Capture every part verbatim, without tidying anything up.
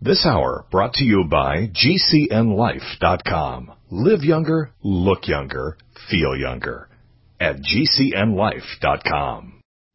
This hour brought to you by G C N life dot com. Live younger, look younger, feel younger at G C N life dot com.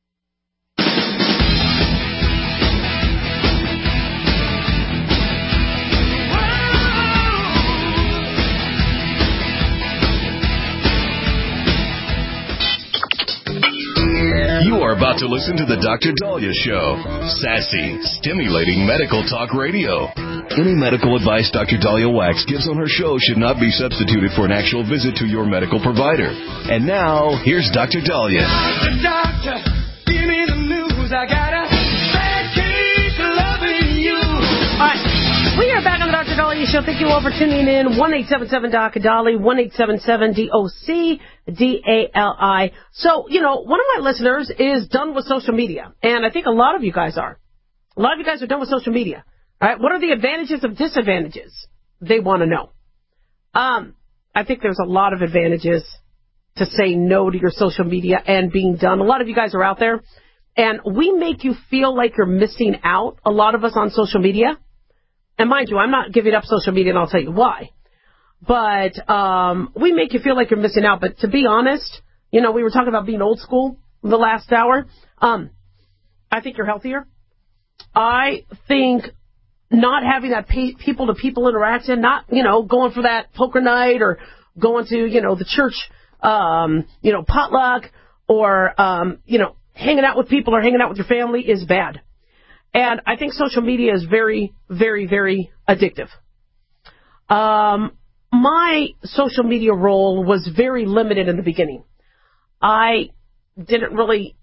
You are about to listen to the Doctor Daliah Show. Sassy, stimulating medical talk radio. Any medical advice Doctor Daliah Wax gives on her show should not be substituted for an actual visit to your medical provider. And now, here's Doctor Daliah. Doctor, give me the news. I got a bad case of loving you. All right. We are back on the Doctor Daliah Show. Thank you all for tuning in. one eight seven seven D O C D A L I, one eight seven seven D O C D A L I. So, you know, one of my listeners is done with social media, and I think a lot of you guys are. A lot of you guys are done with social media. All right, what are the advantages and disadvantages? They want to know. Um, I think there's a lot of advantages to say no to your social media and being done. A lot of you guys are out there, and we make you feel like you're missing out, a lot of us on social media. And mind you, I'm not giving up social media, and I'll tell you why. But um, we make you feel like you're missing out. But to be honest, you know, we were talking about being old school the last hour. Um, I think you're healthier. I think not having that pe- people-to-people interaction, not, you know, going for that poker night or going to, you know, the church, um, you know, potluck or, um, you know, hanging out with people or hanging out with your family is bad. And I think social media is very, very, very addictive. Um, my social media role was very limited in the beginning. I didn't really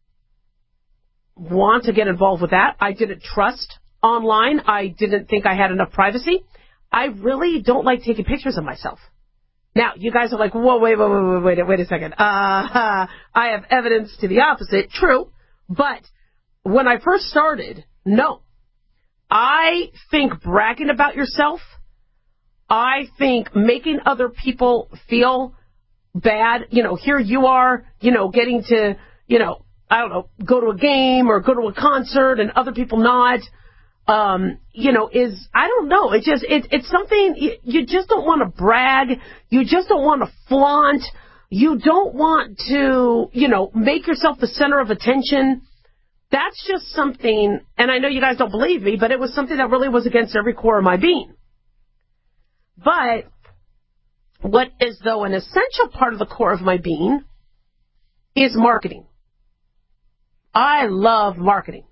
want to get involved with that. I didn't trust online. I didn't think I had enough privacy. I really don't like taking pictures of myself. Now, you guys are like, whoa, wait, wait, wait, wait, wait, wait a second. Uh, I have evidence to the opposite. True. But when I first started, no. I think bragging about yourself, I think making other people feel bad, you know, here you are, you know, getting to, you know, I don't know, go to a game or go to a concert and other people not, um, you know, is, I don't know, it just, it, it's something, you, you just don't want to brag, you just don't want to flaunt, you don't want to, you know, make yourself the center of attention. That's just something, and I know you guys don't believe me, but it was something that really was against every core of my being. But what is, though, an essential part of the core of my being is marketing. I love marketing.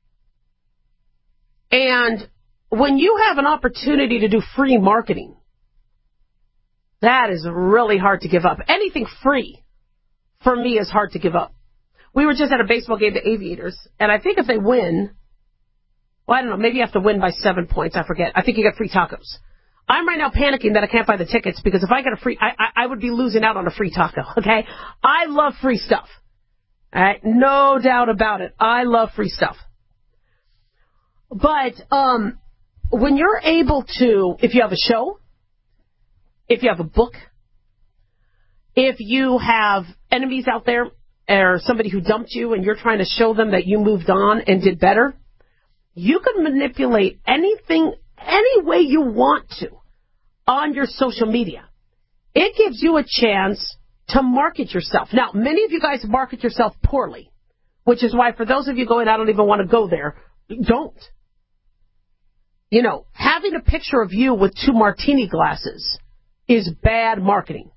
And when you have an opportunity to do free marketing, that is really hard to give up. Anything free, for me, is hard to give up. We were just at a baseball game, the Aviators, and I think if they win, well, I don't know, maybe you have to win by seven points, I forget. I think you get free tacos. I'm right now panicking that I can't buy the tickets because if I get a free, I, I, I would be losing out on a free taco, okay? I love free stuff. All right? No doubt about it. I love free stuff. But um, when you're able to, if you have a show, if you have a book, if you have enemies out there, or somebody who dumped you and you're trying to show them that you moved on and did better, you can manipulate anything, any way you want to on your social media. It gives you a chance to market yourself. Now, many of you guys market yourself poorly, which is why for those of you going, I don't even want to go there, don't. You know, having a picture of you with two martini glasses is bad marketing.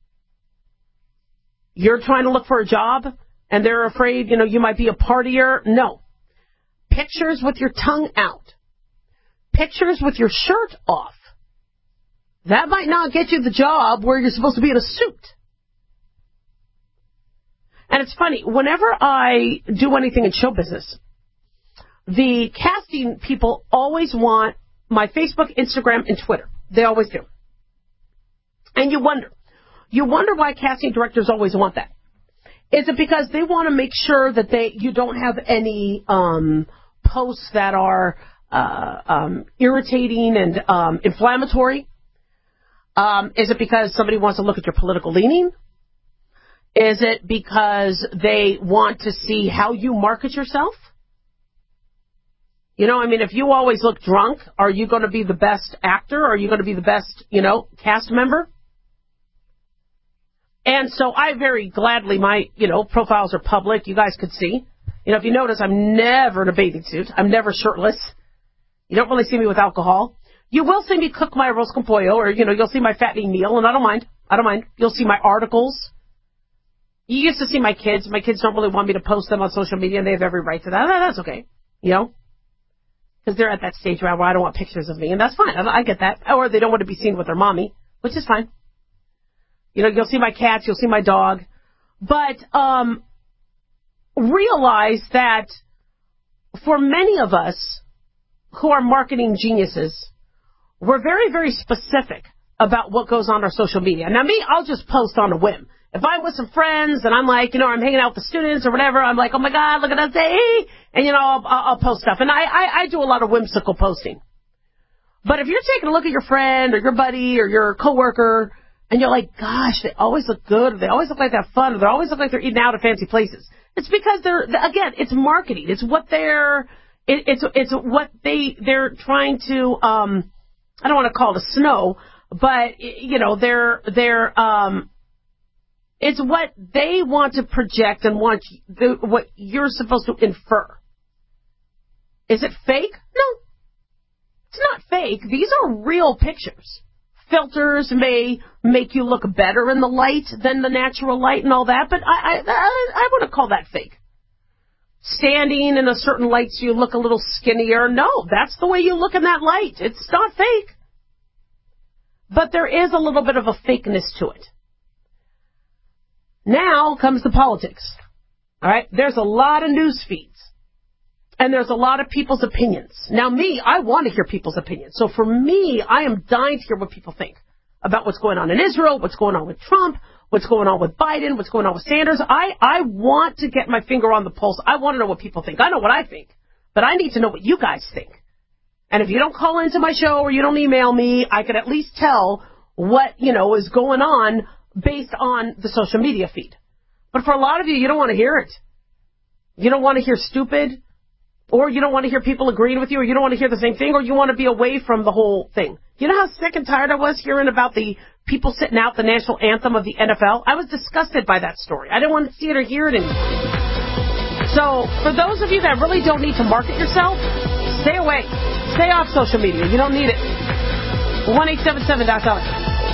You're trying to look for a job, and they're afraid, you know, you might be a partier. No. Pictures with your tongue out. Pictures with your shirt off. That might not get you the job where you're supposed to be in a suit. And it's funny, whenever I do anything in show business, the casting people always want my Facebook, Instagram, and Twitter. They always do. And you wonder. You wonder why casting directors always want that. Is it because they want to make sure that they you don't have any um, posts that are uh, um, irritating and um, inflammatory? Um, is it because somebody wants to look at your political leaning? Is it because they want to see how you market yourself? You know, I mean, if you always look drunk, are you going to be the best actor? Are you going to be the best, you know, cast member? And so I very gladly, my, you know, profiles are public. You guys could see. You know, if you notice, I'm never in a bathing suit. I'm never shirtless. You don't really see me with alcohol. You will see me cook my arroz con pollo, or, you know, you'll see my fattening meal, and I don't mind. I don't mind. You'll see my articles. You used to see my kids. My kids don't really want me to post them on social media, and they have every right to that. That's okay, you know, because they're at that stage where I don't want pictures of me, and that's fine. I get that. Or they don't want to be seen with their mommy, which is fine. You know, you'll see my cats, you'll see my dog. But um, realize that for many of us who are marketing geniuses, we're very, very specific about what goes on our social media. Now, me, I'll just post on a whim. If I'm with some friends and I'm like, you know, I'm hanging out with the students or whatever, I'm like, oh, my God, look at us, hey, and, you know, I'll, I'll post stuff. And I, I, I do a lot of whimsical posting. But if you're taking a look at your friend or your buddy or your coworker, and you're like, gosh, they always look good, or they always look like they have fun, or they always look like they're eating out at fancy places. It's because they're, again, it's marketing. It's what they're, it, it's it's what they, they're trying to, um, I don't want to call it a snow, but, you know, they're, they're, um, it's what they want to project and want the, what you're supposed to infer. Is it fake? No. It's not fake. These are real pictures. Filters may make you look better in the light than the natural light and all that, but I, I, I, I wouldn't call that fake. Standing in a certain light so you look a little skinnier, no, that's the way you look in that light. It's not fake. But there is a little bit of a fakeness to it. Now comes the politics. All right, there's a lot of news feeds. And there's a lot of people's opinions. Now, me, I want to hear people's opinions. So for me, I am dying to hear what people think about what's going on in Israel, what's going on with Trump, what's going on with Biden, what's going on with Sanders. I, I want to get my finger on the pulse. I want to know what people think. I know what I think, but I need to know what you guys think. And if you don't call into my show or you don't email me, I can at least tell what, you know, is going on based on the social media feed. But for a lot of you, you don't want to hear it. You don't want to hear stupid. Or you don't want to hear people agreeing with you, or you don't want to hear the same thing, or you want to be away from the whole thing. You know how sick and tired I was hearing about the people sitting out the national anthem of the N F L? I was disgusted by that story. I didn't want to see it or hear it anymore. So for those of you that really don't need to market yourself, stay away. Stay off social media. You don't need it. one eight seven seven dot com.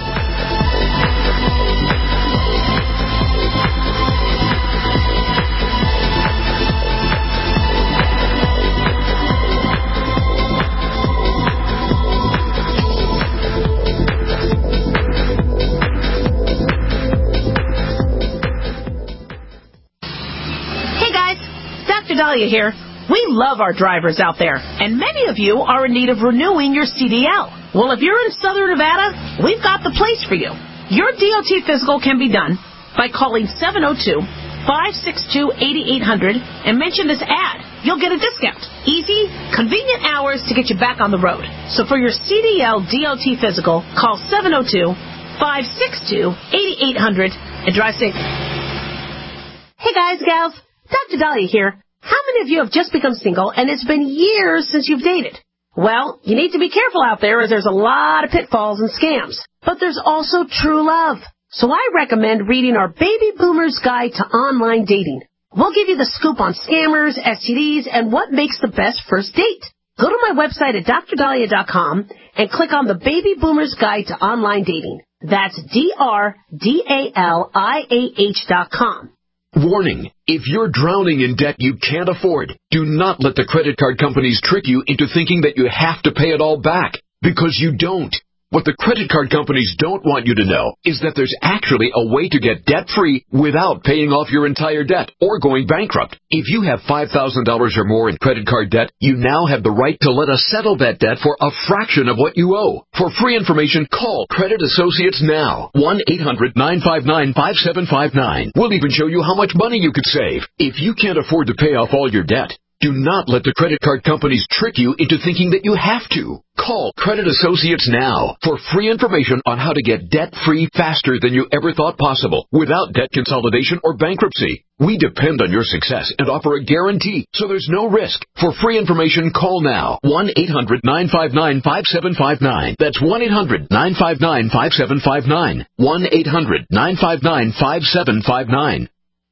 Dahlia here. We love our drivers out there, and many of you are in need of renewing your C D L. Well, if you're in Southern Nevada, we've got the place for you. Your D O T physical can be done by calling seven oh two, five six two, eight eight hundred and mention this ad. You'll get a discount. Easy, convenient hours to get you back on the road. So for your C D L D O T physical, call seven oh two, five six two, eight eight hundred and drive safe. Hey guys, gals, Doctor Dahlia here. How many of you have just become single and it's been years since you've dated? Well, you need to be careful out there as there's a lot of pitfalls and scams. But there's also true love. So I recommend reading our Baby Boomer's Guide to Online Dating. We'll give you the scoop on scammers, S T Ds, and what makes the best first date. Go to my website at dr dahlia dot com and click on the Baby Boomer's Guide to Online Dating. That's D R D A L I A H dot com. Warning, if you're drowning in debt you can't afford, do not let the credit card companies trick you into thinking that you have to pay it all back, because you don't. What the credit card companies don't want you to know is that there's actually a way to get debt-free without paying off your entire debt or going bankrupt. If you have five thousand dollars or more in credit card debt, you now have the right to let us settle that debt for a fraction of what you owe. For free information, call Credit Associates now. one eight hundred, nine five nine, five seven five nine. We'll even show you how much money you could save. If you can't afford to pay off all your debt, do not let the credit card companies trick you into thinking that you have to. Call Call Credit Associates now for free information on how to get debt-free faster than you ever thought possible without debt consolidation or bankruptcy. We depend on your success and offer a guarantee, so there's no risk. For free information, call now. one eight hundred nine five nine five seven five nine. That's one eight hundred nine five nine five seven five nine. one eight hundred nine five nine five seven five nine.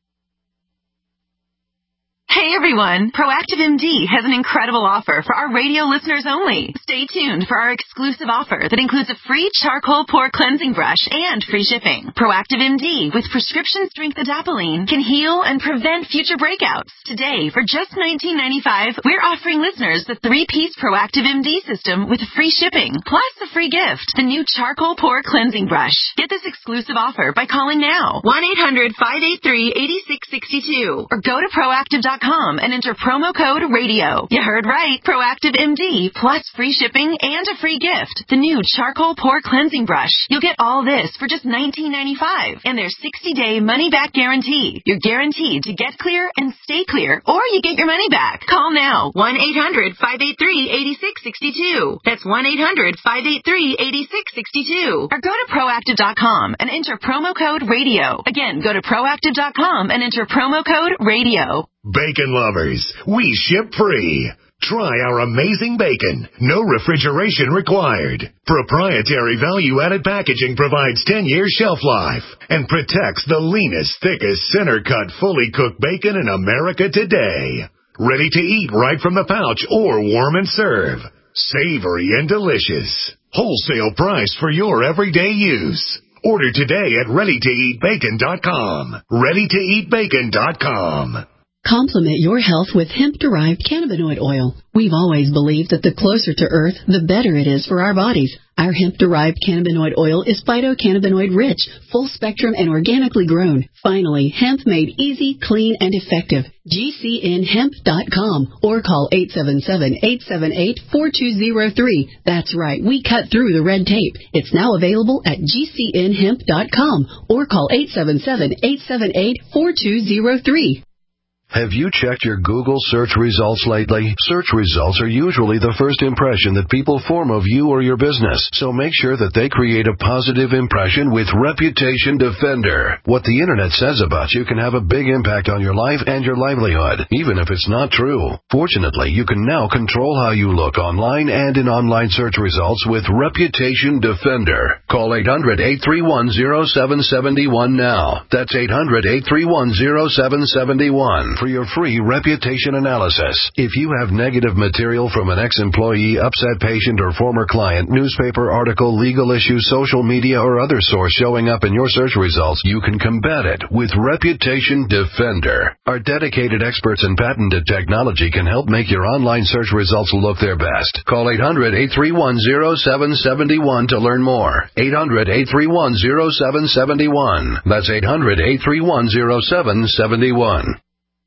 Hey everyone, Proactive M D has an incredible offer for our radio listeners only. Stay tuned for our exclusive offer that includes a free charcoal pore cleansing brush and free shipping. Proactive M D with prescription strength adapalene can heal and prevent future breakouts. Today, for just nineteen ninety-five dollars, we're offering listeners the three-piece Proactive M D system with free shipping, plus a free gift, the new charcoal pore cleansing brush. Get this exclusive offer by calling now, one eight hundred five eight three eight six six two, or go to proactive dot com and enter promo code radio. You heard right. Proactive M D plus free shipping and a free gift. The new charcoal pore cleansing brush. You'll get all this for just nineteen ninety-five dollars and their sixty-day money-back guarantee. You're guaranteed to get clear and stay clear, or you get your money back. Call now. one eight hundred five eight three eight six six two. That's one eight hundred five eight three eight six six two. Or go to proactive dot com and enter promo code radio. Again, go to proactive dot com and enter promo code radio. Bacon lovers, we ship free. Try our amazing bacon. No refrigeration required. Proprietary value-added packaging provides ten years shelf life and protects the leanest, thickest, center-cut, fully cooked bacon in America today. Ready to eat right from the pouch or warm and serve. Savory and delicious. Wholesale price for your everyday use. Order today at ready to eat bacon dot com. ready to eat bacon dot com. Complement your health with hemp-derived cannabinoid oil. We've always believed that the closer to Earth, the better it is for our bodies. Our hemp-derived cannabinoid oil is phytocannabinoid-rich, full-spectrum, and organically grown. Finally, hemp made easy, clean, and effective. G C N hemp dot com or call eight seven seven, eight seven eight, four two zero three. That's right, we cut through the red tape. It's now available at G C N hemp dot com or call eight seven seven, eight seven eight, four two zero three. Have you checked your Google search results lately? Search results are usually the first impression that people form of you or your business, so make sure that they create a positive impression with Reputation Defender. What the internet says about you can have a big impact on your life and your livelihood, even if it's not true. Fortunately, you can now control how you look online and in online search results with Reputation Defender. Call eight hundred, eight three one, zero seven seven one now. That's eight hundred, eight three one, zero seven seven one. For your free reputation analysis. If you have negative material from an ex-employee, upset patient, or former client, newspaper article, legal issue, social media, or other source showing up in your search results, you can combat it with Reputation Defender. Our dedicated experts in patented technology can help make your online search results look their best. Call eight hundred, eight three one, zero seven seven one to learn more. eight hundred, eight three one, zero seven seven one. That's eight hundred, eight three one, zero seven seven one.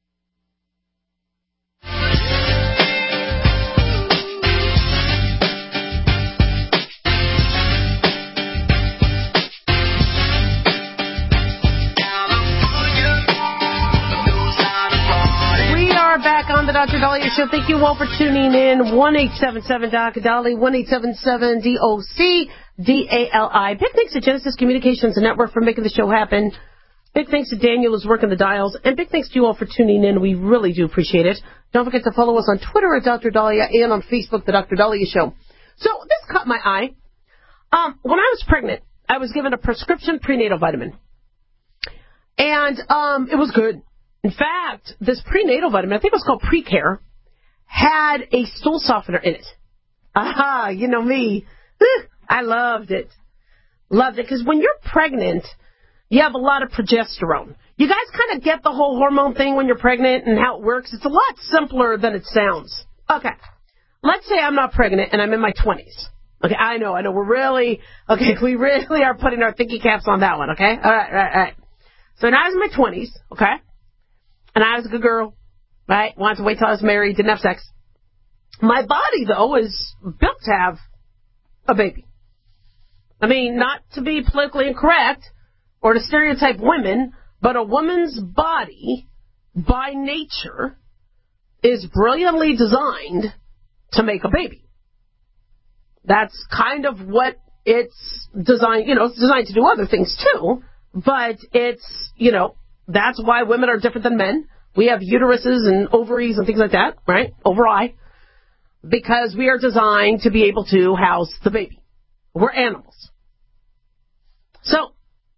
On the Doctor Dahlia Show. Thank you all for tuning in. one eight seven seven D O C Dali, one eight seven seven D O C D A L I. Big thanks to Genesis Communications Network for making the show happen. Big thanks to Daniel who's working the dials. And big thanks to you all for tuning in. We really do appreciate it. Don't forget to follow us on Twitter at Doctor Dahlia and on Facebook, The Doctor Dahlia Show. So this caught my eye. Um, when I was pregnant, I was given a prescription prenatal vitamin. And um, it was good. In fact, this prenatal vitamin, I think it was called Precare, had a stool softener in it. Aha, you know me. I loved it. Loved it, because when you're pregnant, you have a lot of progesterone. You guys kind of get the whole hormone thing when you're pregnant and how it works. It's a lot simpler than it sounds. Okay, let's say I'm not pregnant and I'm in my twenties. Okay, I know, I know, we're really, okay, we really are putting our thinking caps on that one, okay? All right, all right, all right. So now I was in my twenties, okay? And I was a good girl, right? Wanted to wait till I was married, didn't have sex. My body, though, is built to have a baby. I mean, not to be politically incorrect or to stereotype women, but a woman's body, by nature, is brilliantly designed to make a baby. That's kind of what it's designed, you know, it's designed to do other things too, but it's, you know, that's why women are different than men. We have uteruses and ovaries and things like that, right? Ovary. Because we are designed to be able to house the baby. We're animals. So,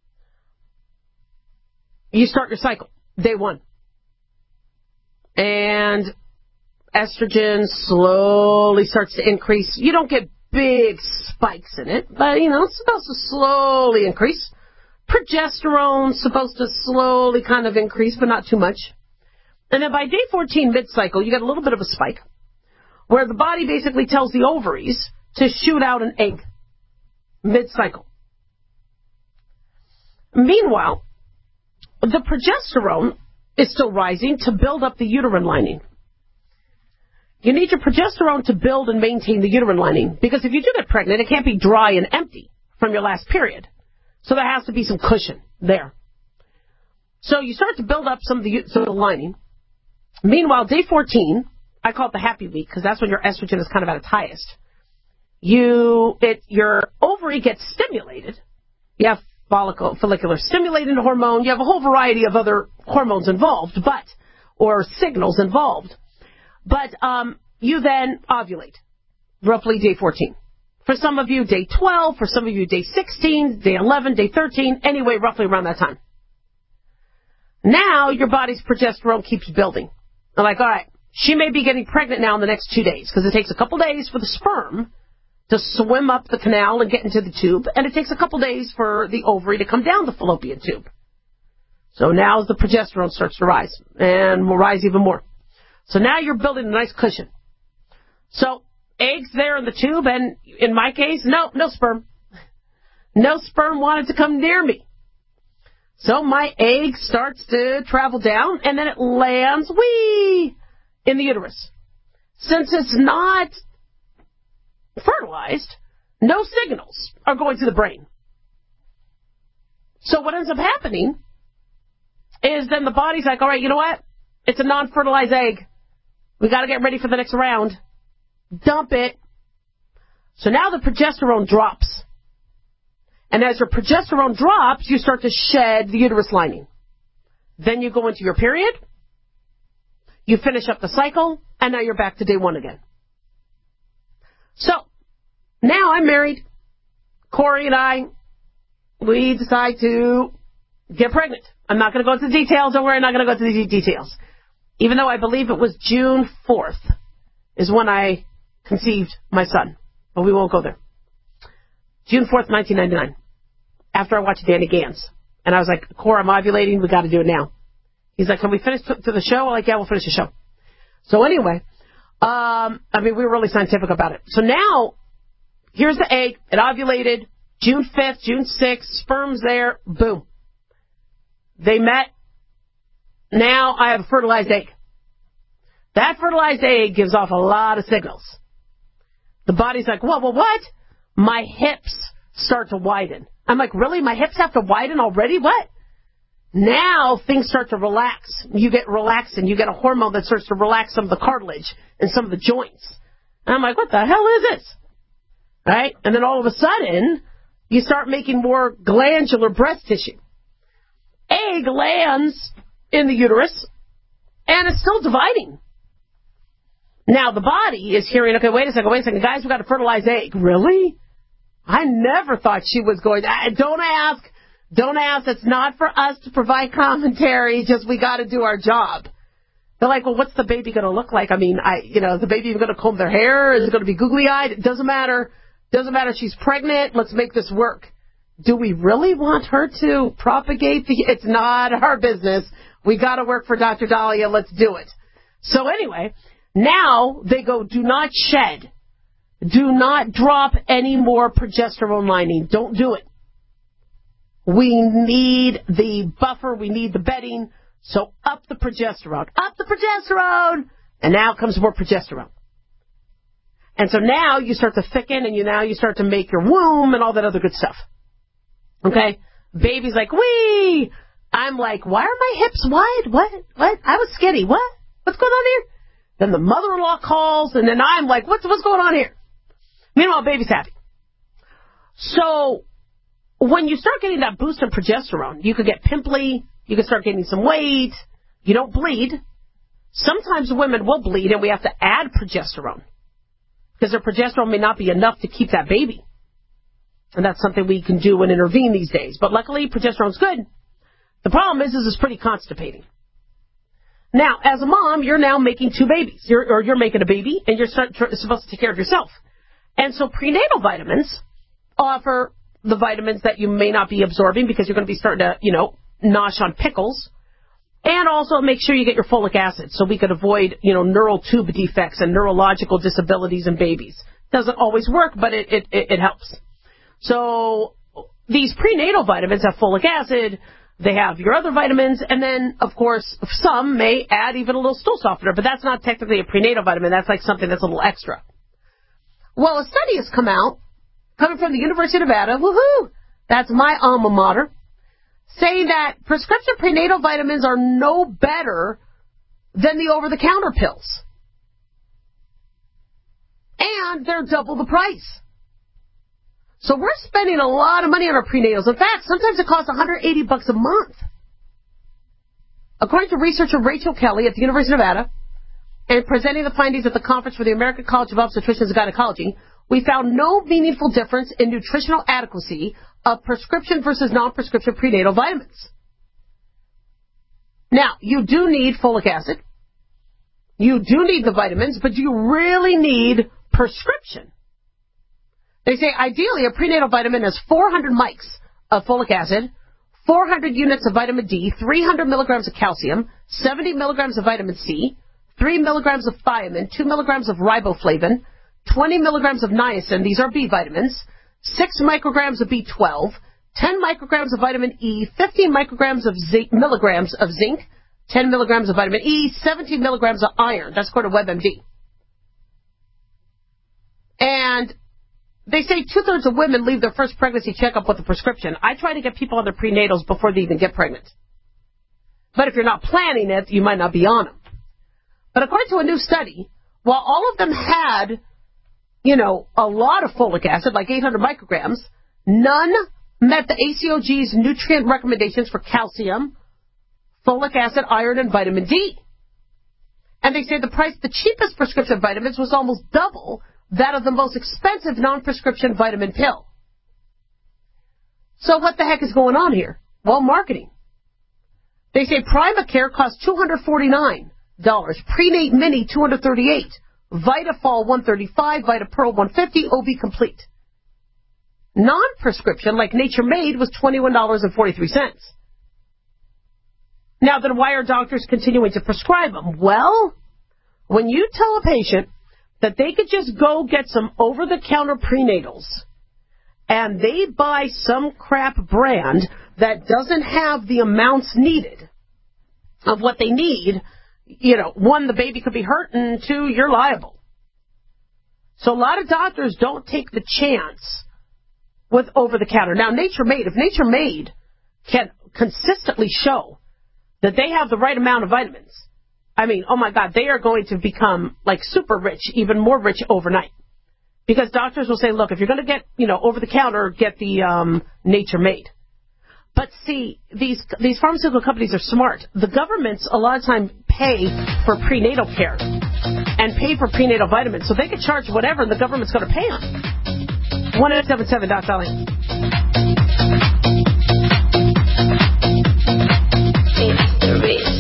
you start your cycle, day one. And estrogen slowly starts to increase. You don't get big spikes in it, but, you know, it's supposed to slowly increase. Progesterone's supposed to slowly kind of increase, but not too much. And then by day fourteen, mid-cycle, you get a little bit of a spike, where the body basically tells the ovaries to shoot out an egg, mid-cycle. Meanwhile, the progesterone is still rising to build up the uterine lining. You need your progesterone to build and maintain the uterine lining, because if you do get pregnant, it can't be dry and empty from your last period. So there has to be some cushion there. So you start to build up some of the, some of the lining. Meanwhile, day fourteen, I call it the happy week, because that's when your estrogen is kind of at its highest. You, it, your ovary gets stimulated. You have follicle, follicular stimulating hormone. You have a whole variety of other hormones involved, but, or signals involved. But um, you then ovulate, roughly day fourteen. For some of you, day twelve. For some of you, day sixteen, day eleven, day thirteen. Anyway, roughly around that time. Now, your body's progesterone keeps building. I'm like, all right, she may be getting pregnant now in the next two days, because it takes a couple days for the sperm to swim up the canal and get into the tube, and it takes a couple days for the ovary to come down the fallopian tube. So now the progesterone starts to rise, and will rise even more. So now you're building a nice cushion. So eggs there in the tube, and in my case, no, no sperm. No sperm wanted to come near me. So my egg starts to travel down, and then it lands, wee, in the uterus. Since it's not fertilized, no signals are going to the brain. So what ends up happening is then the body's like, all right, you know what? It's a non-fertilized egg. We got to get ready for the next round. Dump it. So now the progesterone drops. And as your progesterone drops, you start to shed the uterus lining. Then you go into your period. You finish up the cycle. And now you're back to day one again. So, now I'm married. Corey and I, we decide to get pregnant. I'm not going to go into the details. Don't worry, I'm not going to go into the details. Even though I believe it was June fourth is when I conceived my son. But we won't go there. June fourth, nineteen ninety-nine. After I watched Danny Gans. And I was like, Cora, I'm ovulating. We got to do it now. He's like, can we finish to, to the show? I'm like, yeah, we'll finish the show. So anyway, um, I mean, we were really scientific about it. So now, here's the egg. It ovulated June fifth, June sixth. Sperm's there. Boom. They met. Now I have a fertilized egg. That fertilized egg gives off a lot of signals. The body's like, whoa, whoa, what? My hips start to widen. I'm like, really? My hips have to widen already? What? Now things start to relax. You get relaxed and you get a hormone that starts to relax some of the cartilage and some of the joints. And I'm like, what the hell is this? Right? And then all of a sudden, you start making more glandular breast tissue. Egg lands in the uterus and it's still dividing. Now the body is hearing, okay, wait a second, wait a second, guys, we got a fertilized egg. Really? I never thought she was going to, don't ask, don't ask, it's not for us to provide commentary, just we got to do our job. They're like, well, what's the baby going to look like? I mean, I, you know, is the baby even going to comb their hair? Is it going to be googly-eyed? It doesn't matter. Doesn't matter. She's pregnant. Let's make this work. Do we really want her to propagate the, it's not our business. We got to work for Doctor Dahlia. Let's do it. So anyway, now they go, do not shed. Do not drop any more progesterone lining. Don't do it. We need the buffer. We need the bedding. So up the progesterone. Up the progesterone! And now comes more progesterone. And so now you start to thicken and you now you start to make your womb and all that other good stuff. Okay? Baby's like, wee! I'm like, why are my hips wide? What? What? I was skinny. What? What's going on here? Then the mother-in-law calls and then I'm like, what's, what's going on here? Meanwhile, baby's happy. So when you start getting that boost in progesterone, you could get pimply, you could start gaining some weight, you don't bleed. Sometimes women will bleed and we have to add progesterone because their progesterone may not be enough to keep that baby. And that's something we can do and intervene these days. But luckily, progesterone's good. The problem is, is it's pretty constipating. Now, as a mom, you're now making two babies, you're, or you're making a baby, and you're start, supposed to take care of yourself. And so prenatal vitamins offer the vitamins that you may not be absorbing because you're going to be starting to, you know, nosh on pickles. And also make sure you get your folic acid so we could avoid, you know, neural tube defects and neurological disabilities in babies. Doesn't always work, but it, it, it helps. So these prenatal vitamins have folic acid. They have your other vitamins, and then, of course, some may add even a little stool softener, but that's not technically a prenatal vitamin. That's like something that's a little extra. Well, a study has come out, coming from the University of Nevada, woohoo, that's my alma mater, saying that prescription prenatal vitamins are no better than the over-the-counter pills. And they're double the price. So we're spending a lot of money on our prenatals. In fact, sometimes it costs one hundred eighty bucks a month. According to researcher Rachel Kelly at the University of Nevada, and presenting the findings at the conference for the American College of Obstetricians and Gynecology, we found no meaningful difference in nutritional adequacy of prescription versus non-prescription prenatal vitamins. Now, you do need folic acid. You do need the vitamins, but you really need prescription. They say ideally a prenatal vitamin has four hundred mics of folic acid, four hundred units of vitamin D, three hundred milligrams of calcium, seventy milligrams of vitamin C, three milligrams of thiamine, two milligrams of riboflavin, twenty milligrams of niacin, these are B vitamins, six micrograms of B twelve, ten micrograms of vitamin E, fifteen micrograms of zinc, milligrams of zinc, ten milligrams of vitamin E, seventeen milligrams of iron. That's according to WebMD. And they say two-thirds of women leave their first pregnancy checkup with a prescription. I try to get people on their prenatals before they even get pregnant. But if you're not planning it, you might not be on them. But according to a new study, while all of them had, you know, a lot of folic acid, like eight hundred micrograms, none met the A C O G's nutrient recommendations for calcium, folic acid, iron, and vitamin D. And they say the price, the cheapest prescription vitamins was almost double that of the most expensive non-prescription vitamin pill. So what the heck is going on here? Well, marketing. They say Primacare costs two hundred forty-nine dollars, Prenate Mini two hundred thirty-eight dollars, VitaFall one hundred thirty-five dollars, VitaPearl one hundred fifty dollars, O B Complete. Non-prescription, like Nature Made, was twenty-one dollars and forty-three cents. Now, then why are doctors continuing to prescribe them? Well, when you tell a patient that they could just go get some over-the-counter prenatals and they buy some crap brand that doesn't have the amounts needed of what they need, you know, one, the baby could be hurt, and two, you're liable. So a lot of doctors don't take the chance with over-the-counter. Now, Nature Made, if Nature Made can consistently show that they have the right amount of vitamins, I mean, oh my God, they are going to become like super rich, even more rich overnight. Because doctors will say, look, if you're going to get, you know, over the counter, get the um, Nature Made. But see, these these pharmaceutical companies are smart. The governments a lot of times pay for prenatal care and pay for prenatal vitamins, so they can charge whatever, and the government's going to pay them. one eight seven seven Doc Dolly. It's the reason.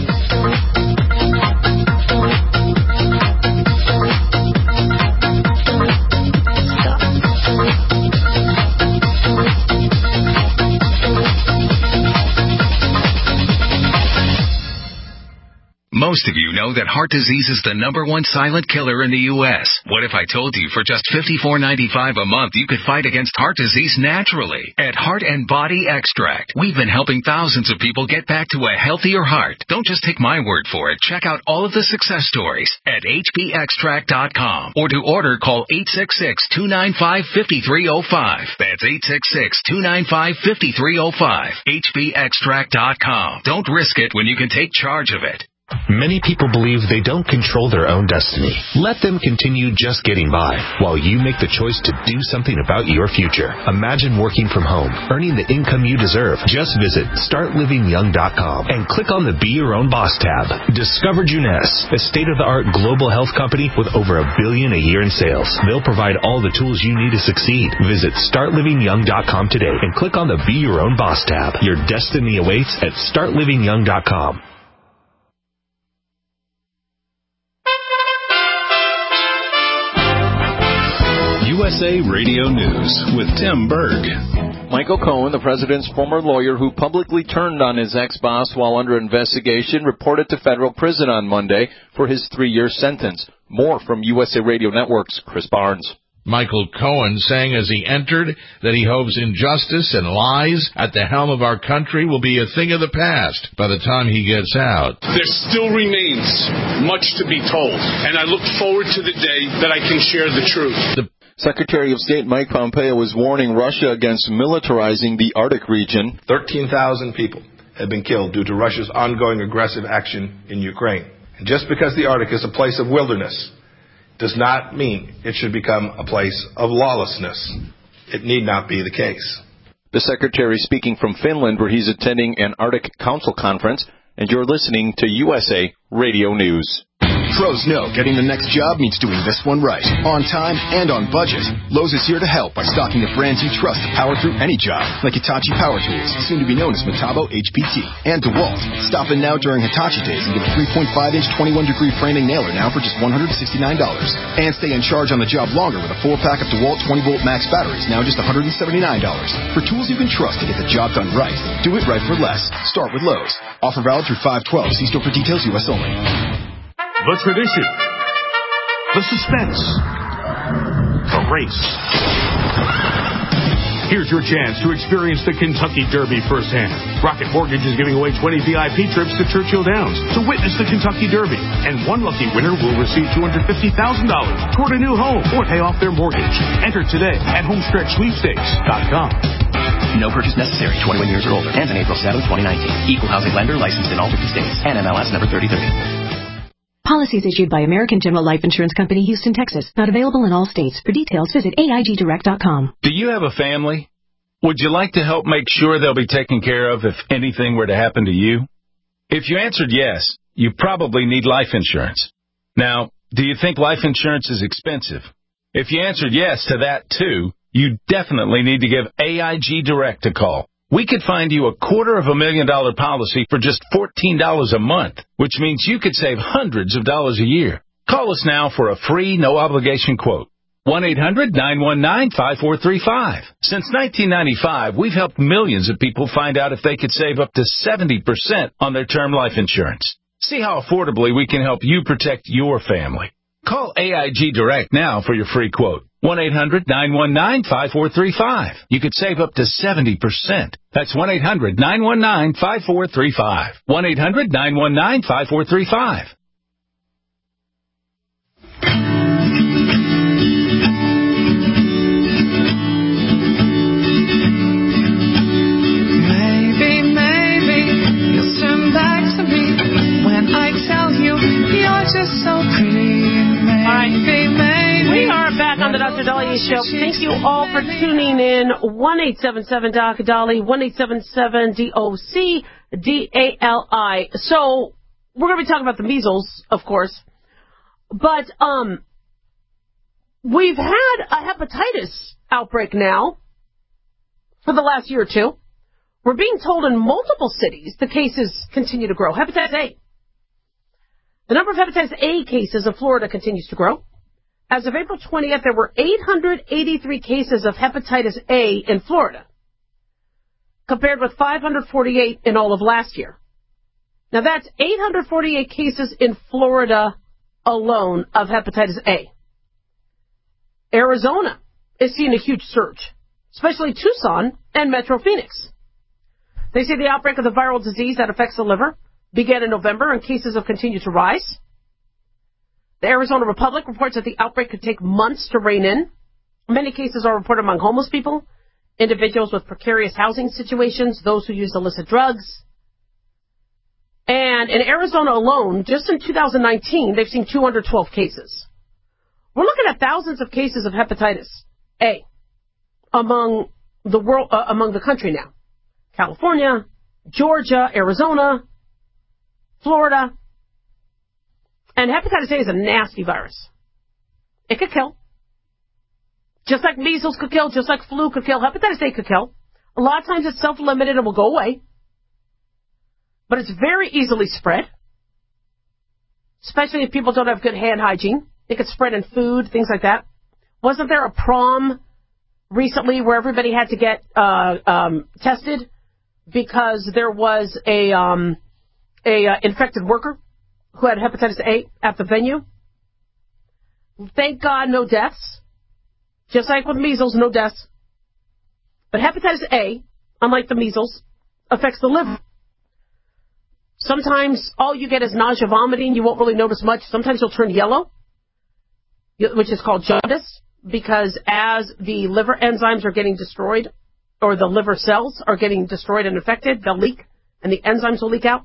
Most of you know that heart disease is the number one silent killer in the U S What if I told you for just fifty-four ninety-five a month you could fight against heart disease naturally? At Heart and Body Extract, we've been helping thousands of people get back to a healthier heart. Don't just take my word for it. Check out all of the success stories at H B extract dot com, or to order, call eight six six, two nine five, five three zero five. That's eight six six, two nine five, five three zero five. H B extract dot com. Don't risk it when you can take charge of it. Many people believe they don't control their own destiny. Let them continue just getting by while you make the choice to do something about your future. Imagine working from home, earning the income you deserve. Just visit start living young dot com and click on the Be Your Own Boss tab. Discover Juness, a state-of-the-art global health company with over a billion a year in sales. They'll provide all the tools you need to succeed. Visit start living young dot com today and click on the Be Your Own Boss tab. Your destiny awaits at start living young dot com. U S A Radio News with Tim Berg. Michael Cohen, the president's former lawyer who publicly turned on his ex-boss while under investigation, reported to federal prison on Monday for his three-year sentence. More from U S A Radio Network's Chris Barnes. Michael Cohen saying as he entered that he hopes injustice and lies at the helm of our country will be a thing of the past by the time he gets out. There still remains much to be told, and I look forward to the day that I can share the truth. The Secretary of State Mike Pompeo is warning Russia against militarizing the Arctic region. thirteen thousand people have been killed due to Russia's ongoing aggressive action in Ukraine. And just because the Arctic is a place of wilderness does not mean it should become a place of lawlessness. It need not be the case. The Secretary speaking from Finland, where he's attending an Arctic Council conference, and you're listening to U S A Radio News. Pros know getting the next job means doing this one right, on time and on budget. Lowe's is here to help by stocking the brands you trust to power through any job, like Hitachi Power Tools, soon to be known as Metabo H P T, and DeWalt. Stop in now during Hitachi Days and get a three point five inch twenty-one degree framing nailer now for just one hundred sixty-nine dollars. And stay in charge on the job longer with a four pack of DeWalt twenty volt max batteries, now just one hundred seventy-nine dollars. For tools you can trust to get the job done right, do it right for less. Start with Lowe's. Offer valid through five twelve. See store for details, U S only. The tradition, the suspense, the race. Here's your chance to experience the Kentucky Derby firsthand. Rocket Mortgage is giving away twenty V I P trips to Churchill Downs to witness the Kentucky Derby. And one lucky winner will receive two hundred fifty thousand dollars toward a new home or pay off their mortgage. Enter today at homestretch sweepstakes dot com. No purchase necessary. twenty-one years or older. Ends on April seventh, twenty nineteen. Equal housing lender licensed in all fifty states. N M L S number thirty thirty. Policies issued by American General Life Insurance Company, Houston, Texas. Not available in all states. For details, visit A I G direct dot com. Do you have a family? Would you like to help make sure they'll be taken care of if anything were to happen to you? If you answered yes, you probably need life insurance. Now, do you think life insurance is expensive? If you answered yes to that too, you definitely need to give A I G Direct a call. We could find you a quarter of a million dollar policy for just fourteen dollars a month, which means you could save hundreds of dollars a year. Call us now for a free, no-obligation quote. one eight hundred nine one nine five four three five. Since nineteen ninety-five, we've helped millions of people find out if they could save up to seventy percent on their term life insurance. See how affordably we can help you protect your family. Call A I G Direct now for your free quote. one eight hundred nine one nine five four three five. You could save up to seventy percent. That's one eight hundred nine one nine five four three five. one eight hundred nine one nine five four three five. Maybe, maybe you'll turn back to me when I tell you you're just so pretty. Maybe, maybe. We are back on the Doctor Dahlia Show. Thank you all for tuning in. one eight seven seven D O C Dali, one eight seven seven D O C D A L I. So, we're going to be talking about the measles, of course. But, um, we've had a hepatitis outbreak now for the last year or two. We're being told in multiple cities the cases continue to grow. Hepatitis A. The number of hepatitis A cases in Florida continues to grow. As of April twentieth, there were eight hundred eighty-three cases of hepatitis A in Florida, compared with five hundred forty-eight in all of last year. Now, that's eight hundred forty-eight cases in Florida alone of hepatitis A. Arizona is seeing a huge surge, especially Tucson and Metro Phoenix. They say the outbreak of the viral disease that affects the liver began in November, and cases have continued to rise. The Arizona Republic reports that the outbreak could take months to rein in. Many cases are reported among homeless people, individuals with precarious housing situations, those who use illicit drugs. And in Arizona alone, just in two thousand nineteen, they've seen two hundred twelve cases. We're looking at thousands of cases of hepatitis A among the world, uh, among the country now. California, Georgia, Arizona, Florida. And hepatitis A is a nasty virus. It could kill. Just like measles could kill, just like flu could kill, hepatitis A could kill. A lot of times it's self-limited and will go away. But it's very easily spread, especially if people don't have good hand hygiene. It could spread in food, things like that. Wasn't there a prom recently where everybody had to get uh, um, tested because there was a um, a uh, infected worker who had hepatitis A at the venue? Thank God, no deaths. Just like with measles, no deaths. But hepatitis A, unlike the measles, affects the liver. Sometimes all you get is nausea, vomiting. You won't really notice much. Sometimes you'll turn yellow, which is called jaundice, because as the liver enzymes are getting destroyed, or the liver cells are getting destroyed and affected, they'll leak, and the enzymes will leak out,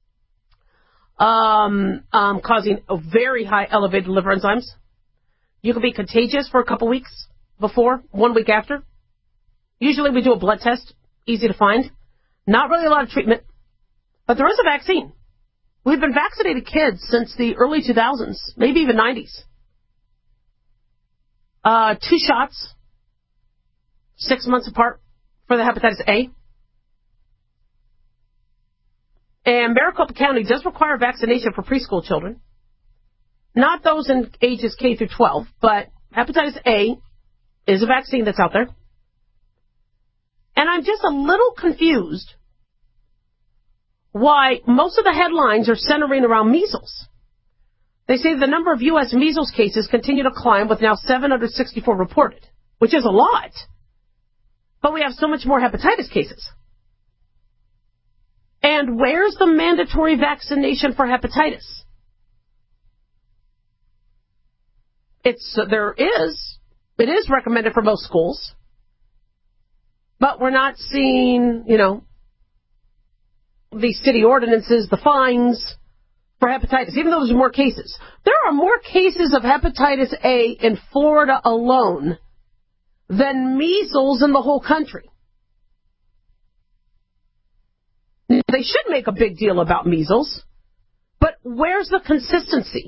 um, um, causing a very high elevated liver enzymes. You can be contagious for a couple weeks before, one week after. Usually we do a blood test, easy to find. Not really a lot of treatment. But there is a vaccine. We've been vaccinating kids since the early two thousands, maybe even nineties. Uh, two shots, six months apart for the hepatitis A. And Maricopa County does require vaccination for preschool children. Not those in ages K through twelve, but hepatitis A is a vaccine that's out there. And I'm just a little confused why most of the headlines are centering around measles. They say the number of U S measles cases continue to climb, with now seven hundred sixty-four reported, which is a lot. But we have so much more hepatitis cases. And where's the mandatory vaccination for hepatitis? It's, uh, there is. It is recommended for most schools. But we're not seeing, you know, the city ordinances, the fines for hepatitis, even though there's more cases. There are more cases of hepatitis A in Florida alone than measles in the whole country. They should make a big deal about measles, but where's the consistency?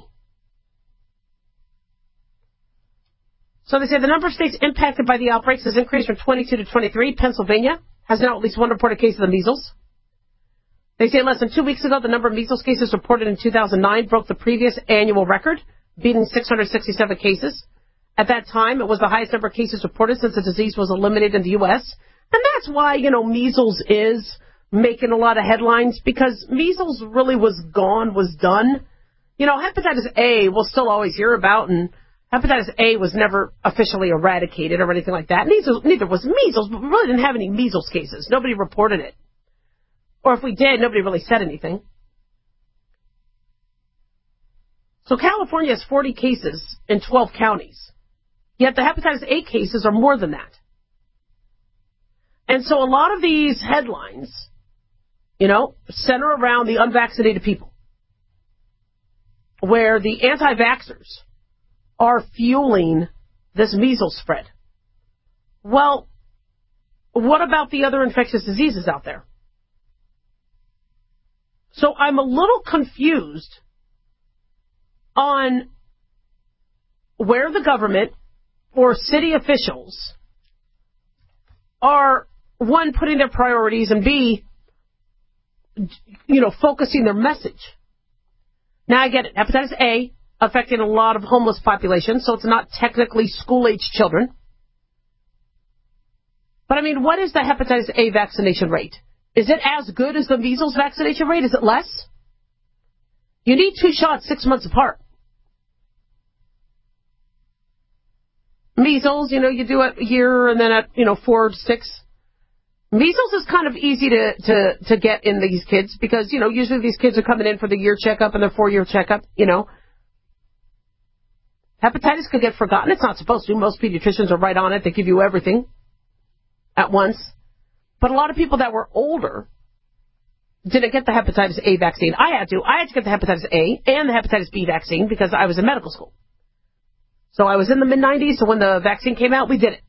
So they say the number of states impacted by the outbreaks has increased from twenty-two to twenty-three. Pennsylvania has now at least one reported case of the measles. They say less than two weeks ago, the number of measles cases reported in two thousand nine broke the previous annual record, beating six hundred sixty-seven cases. At that time, it was the highest number of cases reported since the disease was eliminated in the U S. And that's why, you know, measles is making a lot of headlines, because measles really was gone, was done. You know, hepatitis A we'll still always hear about, and hepatitis A was never officially eradicated or anything like that. Neither, neither was measles, but we really didn't have any measles cases. Nobody reported it. Or if we did, nobody really said anything. So California has forty cases in twelve counties. Yet the hepatitis A cases are more than that. And so a lot of these headlines, you know, center around the unvaccinated people, where the anti-vaxxers are fueling this measles spread. Well, what about the other infectious diseases out there? So I'm a little confused on where the government or city officials are, one, putting their priorities, and B, you know, focusing their message. Now I get it. Hepatitis A affecting a lot of homeless populations, so it's not technically school-age children. But I mean, what is the hepatitis A vaccination rate? Is it as good as the measles vaccination rate? Is it less? You need two shots six months apart. Measles, you know, you do it a year and then at, you know, four to six. Measles is kind of easy to, to, to get in these kids because, you know, usually these kids are coming in for the year checkup and their four-year checkup, you know. Hepatitis could get forgotten. It's not supposed to. Most pediatricians are right on it. They give you everything at once. But a lot of people that were older didn't get the hepatitis A vaccine. I had to. I had to get the hepatitis A and the hepatitis B vaccine because I was in medical school. So I was in the mid nineties, so when the vaccine came out, we did it.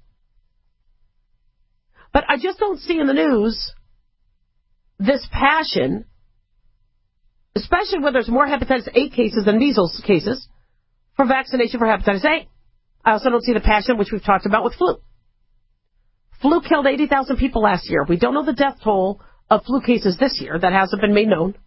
But I just don't see in the news this passion, especially when there's more hepatitis A cases than measles cases, for vaccination for hepatitis A. I also don't see the passion, which we've talked about with flu. Flu killed eighty thousand people last year. We don't know the death toll of flu cases this year. That hasn't been made known.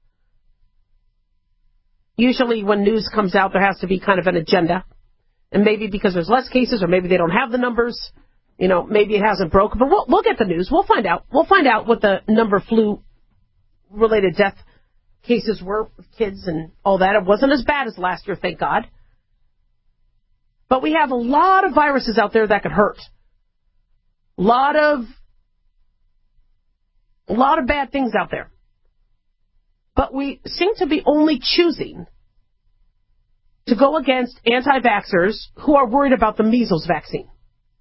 Usually when news comes out, there has to be kind of an agenda. And maybe because there's less cases, or maybe they don't have the numbers, you know, maybe it hasn't broken. But we'll, we'll get the news. We'll find out. We'll find out what the number of flu-related death cases were with kids and all that. It wasn't as bad as last year, thank God. But we have a lot of viruses out there that could hurt. A lot of, a lot of bad things out there. But we seem to be only choosing to go against anti-vaxxers who are worried about the measles vaccine.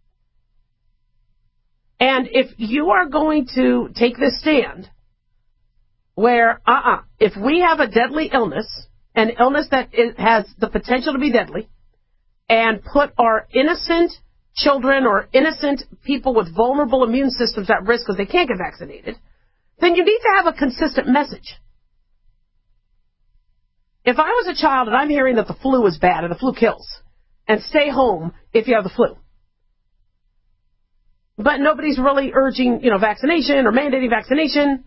And if you are going to take this stand where, uh-uh, if we have a deadly illness, an illness that is, has the potential to be deadly, and put our innocent children or innocent people with vulnerable immune systems at risk because they can't get vaccinated, then you need to have a consistent message. If I was a child and I'm hearing that the flu is bad and the flu kills, and stay home if you have the flu, but nobody's really urging, you know, vaccination or mandating vaccination,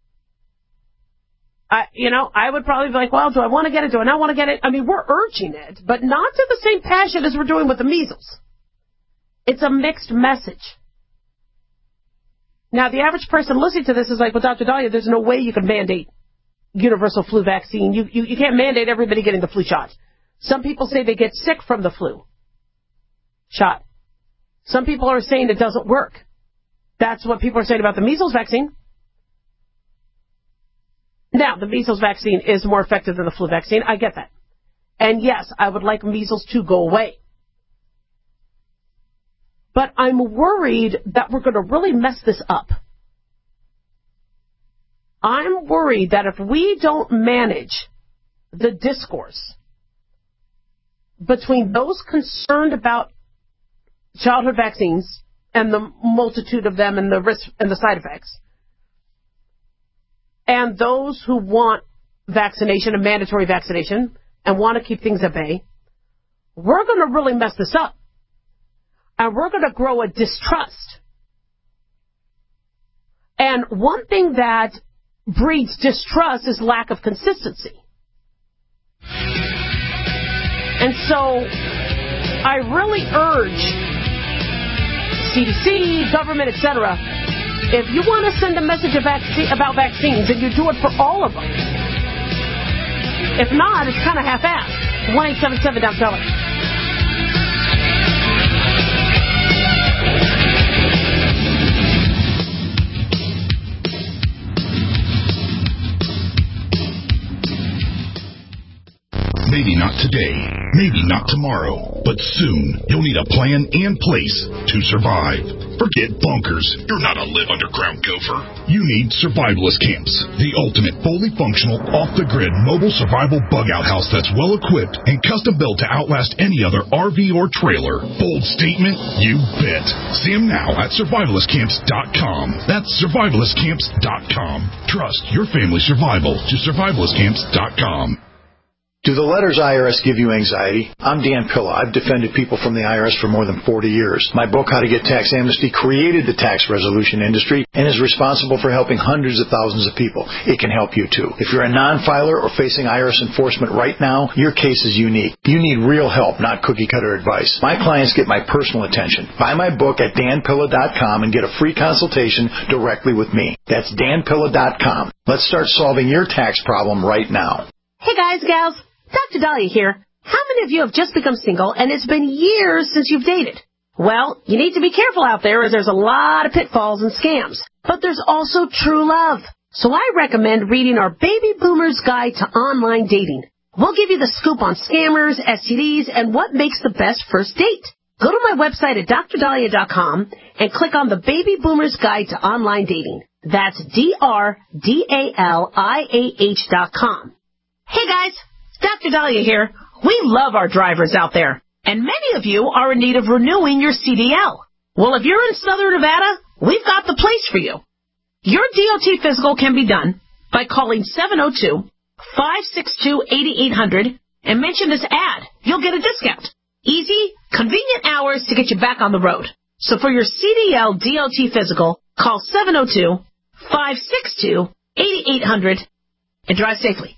I, you know, I would probably be like, well, do I want to get it? Do I not want to get it? I mean, we're urging it, but not to the same passion as we're doing with the measles. It's a mixed message. Now, the average person listening to this is like, well, Doctor Dahlia, there's no way you can mandate universal flu vaccine. You, you, you can't mandate everybody getting the flu shot. Some people say they get sick from the flu shot. Some people are saying it doesn't work. That's what people are saying about the measles vaccine. Now, the measles vaccine is more effective than the flu vaccine. I get that. And yes, I would like measles to go away. But I'm worried that we're going to really mess this up. I'm worried that if we don't manage the discourse between those concerned about childhood vaccines and the multitude of them and the risk and the side effects, and those who want vaccination and mandatory vaccination and want to keep things at bay, we're going to really mess this up. And we're going to grow a distrust. And one thing that breeds distrust is lack of consistency. And so I really urge C D C, government, et cetera, if you want to send a message of vac- about vaccines, then you do it for all of them. If not, it's kind of half-assed. one eight seven seven Doctor Dahlia. Maybe not today, maybe not tomorrow, but soon you'll need a plan and place to survive. Forget bunkers. You're not a live underground gopher. You need Survivalist Camps, the ultimate fully functional, off-the-grid mobile survival bug-out house that's well-equipped and custom-built to outlast any other R V or trailer. Bold statement? You bet. See them now at survivalist camps dot com. That's survivalist camps dot com. Trust your family's survival to survivalist camps dot com. Do the letters I R S give you anxiety? I'm Dan Pilla. I've defended people from the I R S for more than forty years. My book, How to Get Tax Amnesty, created the tax resolution industry and is responsible for helping hundreds of thousands of people. It can help you too. If you're a non-filer or facing I R S enforcement right now, your case is unique. You need real help, not cookie-cutter advice. My clients get my personal attention. Buy my book at dan pilla dot com and get a free consultation directly with me. That's dan pilla dot com. Let's start solving your tax problem right now. Hey guys, gals. Doctor Dahlia here. How many of you have just become single and it's been years since you've dated? Well, you need to be careful out there as there's a lot of pitfalls and scams. But there's also true love. So I recommend reading our Baby Boomer's Guide to Online Dating. We'll give you the scoop on scammers, S T Ds, and what makes the best first date. Go to my website at dr dahlia dot com and click on the Baby Boomer's Guide to Online Dating. That's D R D A L I A H dot com. Hey guys, Doctor Dahlia here. We love our drivers out there, and many of you are in need of renewing your C D L. Well, if you're in Southern Nevada, we've got the place for you. Your D O T physical can be done by calling seven oh two, five six two, eight eight hundred and mention this ad. You'll get a discount. Easy, convenient hours to get you back on the road. So for your C D L D O T physical, call seven oh two, five six two, eight eight hundred and drive safely.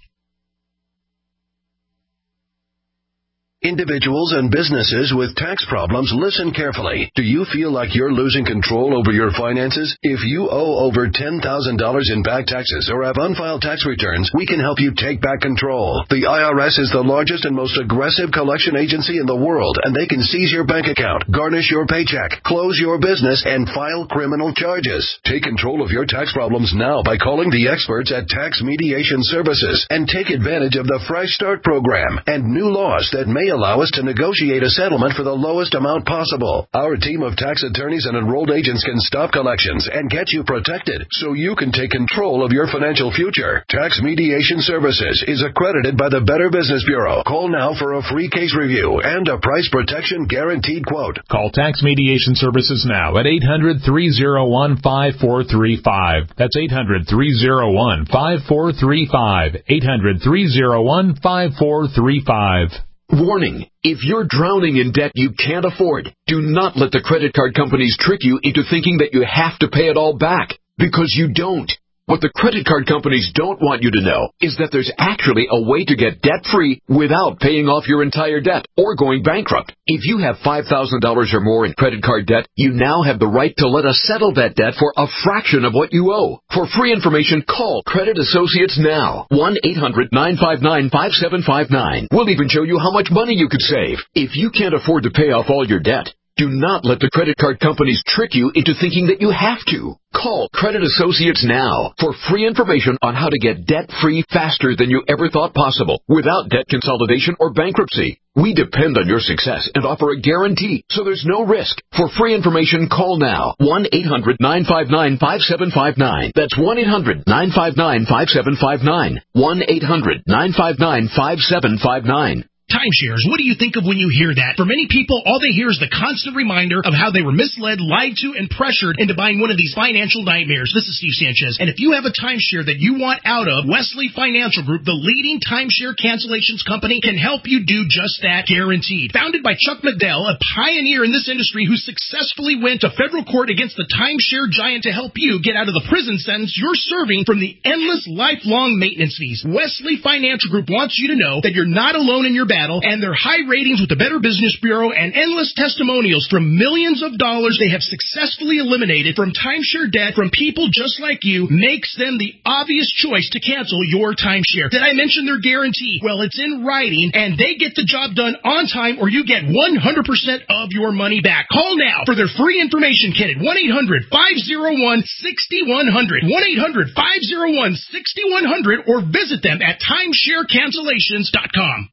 Individuals and businesses with tax problems, listen carefully. Do you feel like you're losing control over your finances? If you owe over ten thousand dollars in back taxes or have unfiled tax returns, we can help you take back control. The I R S is the largest and most aggressive collection agency in the world, and they can seize your bank account, garnish your paycheck, close your business, and file criminal charges. Take control of your tax problems now by calling the experts at Tax Mediation Services and take advantage of the Fresh Start program and new laws that may allow us to negotiate a settlement for the lowest amount possible. Our team of tax attorneys and enrolled agents can stop collections and get you protected so you can take control of your financial future. Tax Mediation Services is accredited by the Better Business Bureau. Call now for a free case review and a price protection guaranteed quote. Call Tax Mediation Services now at eight hundred, three oh one, five four three five. That's eight hundred, three oh one, five four three five. eight hundred, three oh one, five four three five. Warning, if you're drowning in debt you can't afford, do not let the credit card companies trick you into thinking that you have to pay it all back, because you don't. What the credit card companies don't want you to know is that there's actually a way to get debt-free without paying off your entire debt or going bankrupt. If you have five thousand dollars or more in credit card debt, you now have the right to let us settle that debt for a fraction of what you owe. For free information, call Credit Associates now. one eight hundred, nine five nine, five seven five nine. We'll even show you how much money you could save. If you can't afford to pay off all your debt, do not let the credit card companies trick you into thinking that you have to. Call Credit Associates now for free information on how to get debt-free faster than you ever thought possible without debt consolidation or bankruptcy. We depend on your success and offer a guarantee, so there's no risk. For free information, call now. one eight hundred, nine five nine, five seven five nine. That's one eight hundred, nine five nine, five seven five nine. one eight hundred, nine five nine, five seven five nine. Timeshares, what do you think of when you hear that? For many people, all they hear is the constant reminder of how they were misled, lied to, and pressured into buying one of these financial nightmares. This is Steve Sanchez, and if you have a timeshare that you want out of, Wesley Financial Group, the leading timeshare cancellations company, can help you do just that, guaranteed. Founded by Chuck Liddell, a pioneer in this industry who successfully went to federal court against the timeshare giant to help you get out of the prison sentence you're serving from the endless lifelong maintenance fees. Wesley Financial Group wants you to know that you're not alone in your battle, and their high ratings with the Better Business Bureau and endless testimonials from millions of dollars they have successfully eliminated from timeshare debt from people just like you makes them the obvious choice to cancel your timeshare. Did I mention their guarantee? Well, it's in writing, and they get the job done on time, or you get one hundred percent of your money back. Call now for their free information kit at one eight hundred, five oh one, six one zero zero, one eight hundred, five oh one, six one zero zero, or visit them at timeshare cancellations dot com.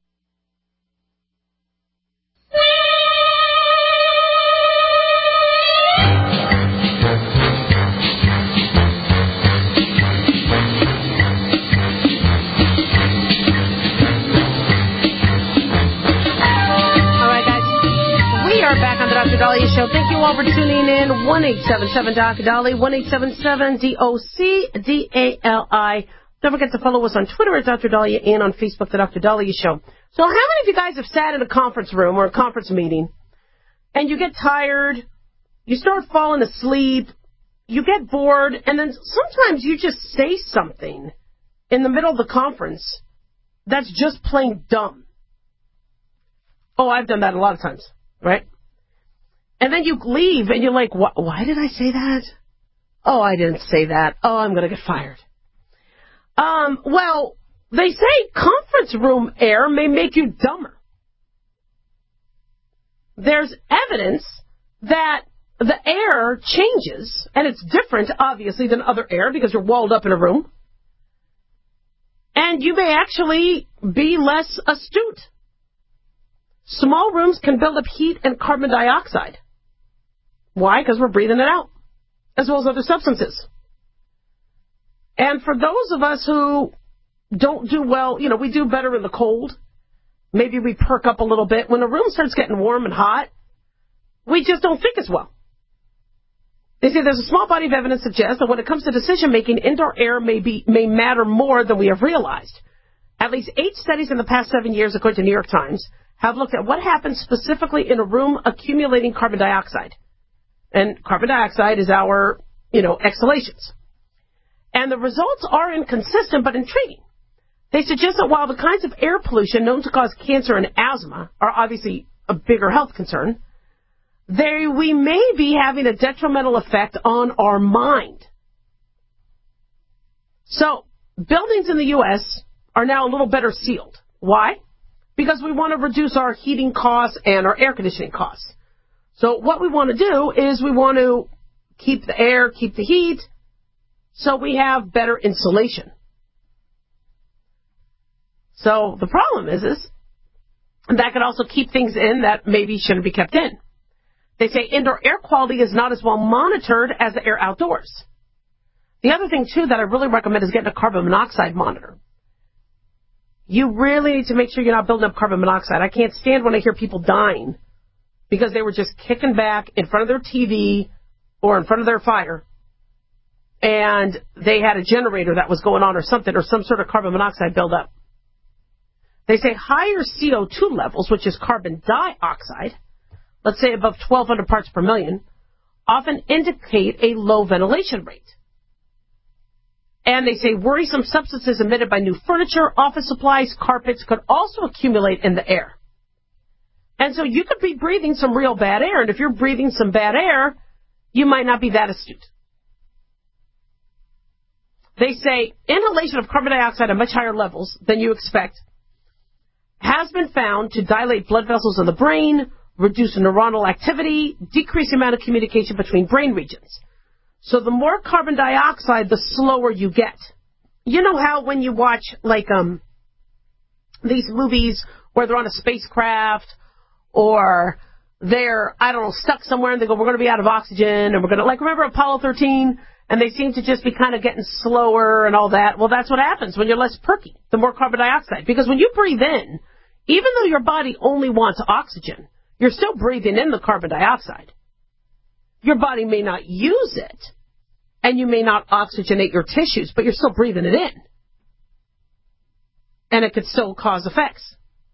Doctor Dahlia Show. Thank you all for tuning in. one eight seven seven D O C Dali, one eight seven seven D O C D A L I. Don't forget to follow us on Twitter at Doctor Dahlia and on Facebook, The Doctor Dahlia Show. So how many of you guys have sat in a conference room or a conference meeting and you get tired, you start falling asleep, you get bored, and then sometimes you just say something in the middle of the conference that's just plain dumb? Oh, I've done that a lot of times, right? And then you leave, and you're like, why did I say that? Oh, I didn't say that. Oh, I'm going to get fired. Um, well, they say conference room air may make you dumber. There's evidence that the air changes, and it's different, obviously, than other air because you're walled up in a room. And you may actually be less astute. Small rooms can build up heat and carbon dioxide. Why? Because we're breathing it out, as well as other substances. And for those of us who don't do well, you know, we do better in the cold. Maybe we perk up a little bit. When the room starts getting warm and hot, we just don't think as well. They say there's a small body of evidence that suggests that when it comes to decision-making, indoor air may, be, may matter more than we have realized. At least eight studies in the past seven years, according to New York Times, have looked at what happens specifically in a room accumulating carbon dioxide. And carbon dioxide is our, you know, exhalations. And the results are inconsistent but intriguing. They suggest that while the kinds of air pollution known to cause cancer and asthma are obviously a bigger health concern, they, we may be having a detrimental effect on our mind. So, buildings in the U S are now a little better sealed. Why? Because we want to reduce our heating costs and our air conditioning costs. So what we want to do is we want to keep the air, keep the heat, so we have better insulation. So the problem is, is that could also keep things in that maybe shouldn't be kept in. They say indoor air quality is not as well monitored as the air outdoors. The other thing, too, that I really recommend is getting a carbon monoxide monitor. You really need to make sure you're not building up carbon monoxide. I can't stand when I hear people dying because they were just kicking back in front of their T V or in front of their fire, and they had a generator that was going on or something, or some sort of carbon monoxide buildup. They say higher C O two levels, which is carbon dioxide, let's say above twelve hundred parts per million, often indicate a low ventilation rate. And they say worrisome substances emitted by new furniture, office supplies, carpets could also accumulate in the air. And so you could be breathing some real bad air, and if you're breathing some bad air, you might not be that astute. They say inhalation of carbon dioxide at much higher levels than you expect has been found to dilate blood vessels in the brain, reduce neuronal activity, decrease the amount of communication between brain regions. So the more carbon dioxide, the slower you get. You know how when you watch, like, um, these movies where they're on a spacecraft or they're, I don't know, stuck somewhere and they go, we're going to be out of oxygen and we're going to, like, remember Apollo thirteen? And they seem to just be kind of getting slower and all that. Well, that's what happens when you're less perky, the more carbon dioxide. Because when you breathe in, even though your body only wants oxygen, you're still breathing in the carbon dioxide. Your body may not use it, and you may not oxygenate your tissues, but you're still breathing it in. And it could still cause effects.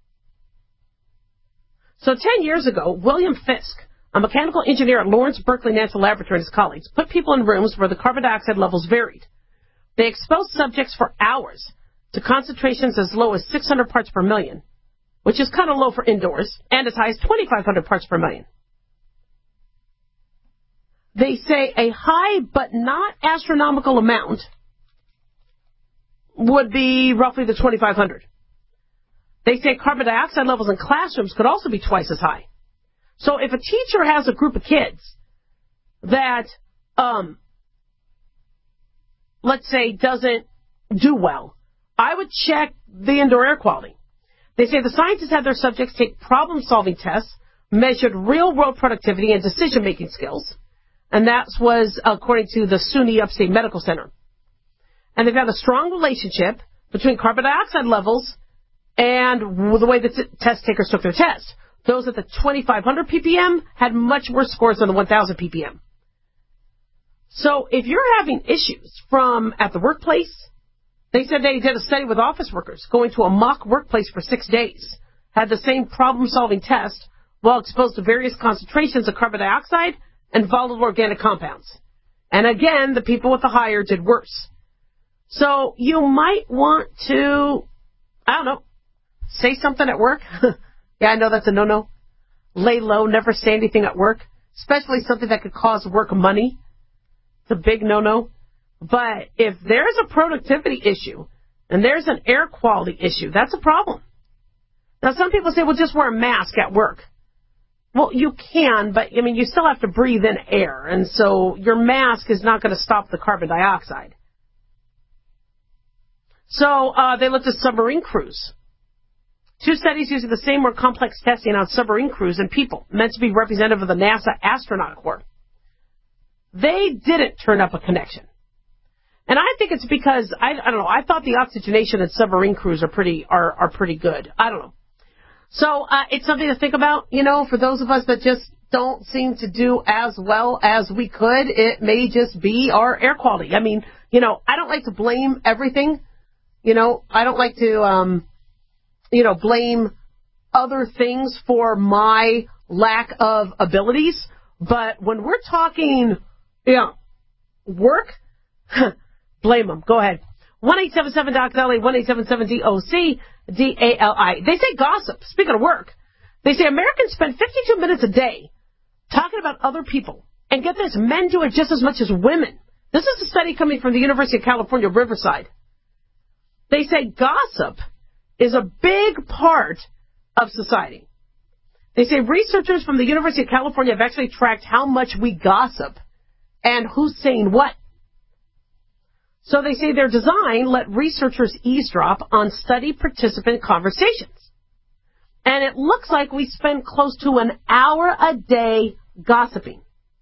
So ten years ago, William Fisk, a mechanical engineer at Lawrence Berkeley National Laboratory, and his colleagues put people in rooms where the carbon dioxide levels varied. They exposed subjects for hours to concentrations as low as six hundred parts per million, which is kind of low for indoors, and as high as twenty-five hundred parts per million. They say a high but not astronomical amount would be roughly the twenty-five hundred. They say carbon dioxide levels in classrooms could also be twice as high. So if a teacher has a group of kids that, um, let's say, doesn't do well, I would check the indoor air quality. They say the scientists had their subjects take problem-solving tests, measured real-world productivity and decision-making skills, and that was according to the SUNY Upstate Medical Center. And they've had a strong relationship between carbon dioxide levels and the way the t- test takers took their test. Those at the twenty-five hundred p p m had much worse scores than the one thousand p p m. So if you're having issues from at the workplace, they said they did a study with office workers going to a mock workplace for six days, had the same problem-solving test while exposed to various concentrations of carbon dioxide and volatile organic compounds. And again, the people with the higher did worse. So you might want to, I don't know, say something at work. Yeah, I know that's a no-no. Lay low, never say anything at work, especially something that could cause work money. It's a big no-no. But if there's a productivity issue and there's an air quality issue, that's a problem. Now, some people say, well, just wear a mask at work. Well, you can, but, I mean, you still have to breathe in air, and so your mask is not going to stop the carbon dioxide. So uh, they looked at submarine crews. Two studies using the same more complex testing on submarine crews and people meant to be representative of the NASA astronaut corps. They didn't turn up a connection. And I think it's because, I, I don't know, I thought the oxygenation at submarine crews are pretty, are, are pretty good. I don't know. So, uh, it's something to think about, you know, for those of us that just don't seem to do as well as we could. It may just be our air quality. I mean, you know, I don't like to blame everything. You know, I don't like to, um, you know, blame other things for my lack of abilities. But when we're talking, you know, work, blame them. Go ahead. one eight seven seven D O C D A L I, one eight seven seven D O C D A L I. They say gossip. Speaking of work, they say Americans spend fifty-two minutes a day talking about other people. And get this, men do it just as much as women. This is a study coming from the University of California, Riverside. They say gossip is a big part of society. They say researchers from the University of California have actually tracked how much we gossip and who's saying what. So they say their design let researchers eavesdrop on study participant conversations. And it looks like we spend close to an hour a day gossiping.